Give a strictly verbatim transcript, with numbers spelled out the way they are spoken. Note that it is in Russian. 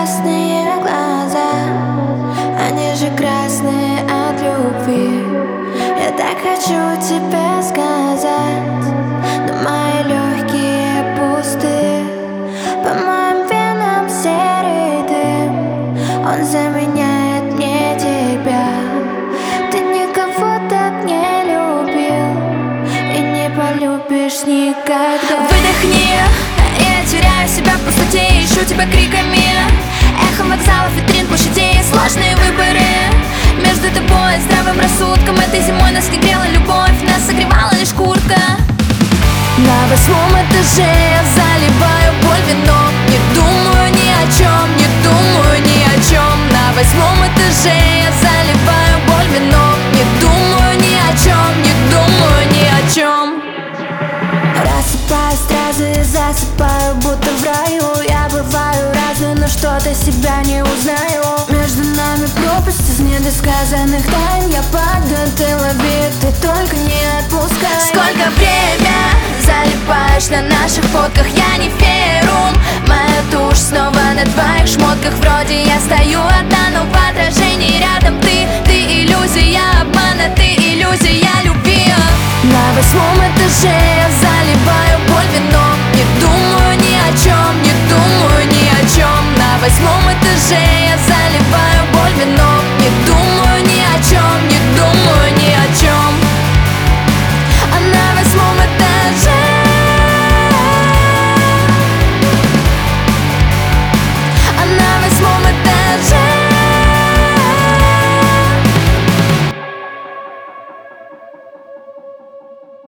красные глаза, они же красные от любви. Я так хочу тебе сказать, но мои легкие пусты. По моим венам серый дым, он заменяет мне тебя. Ты никого так не любил и не полюбишь никогда. Выдохни, я теряю себя в пустоте, ищу тебя криками, эхом вокзалов, витрин, площадей. Сложные выборы между тобой и здравым рассудком. Этой зимой нас не грела любовь, нас согревала лишь куртка. На восьмом этаже я заливаю боль вином, не думаю ни о чем, не думаю ни о чем. На восьмом этаже я заливаю боль вином, не думаю ни о чем, не думаю ни о чем. Рассыпаюсь сразу и засыпаю, будто в раю. Я бываю разной, но что-то себя не узнаю. Между нами пропасть из недосказанных тайн. Я падаю, ты лови, ты только не отпускай. Сколько время залипаешь на наших фотках, я не фейрум. Моя тушь снова на твоих шмотках. Вроде я стою одна, но в отражении рядом ты. Ты иллюзия обмана, ты иллюзия любви. На восьмом этаже я заливаю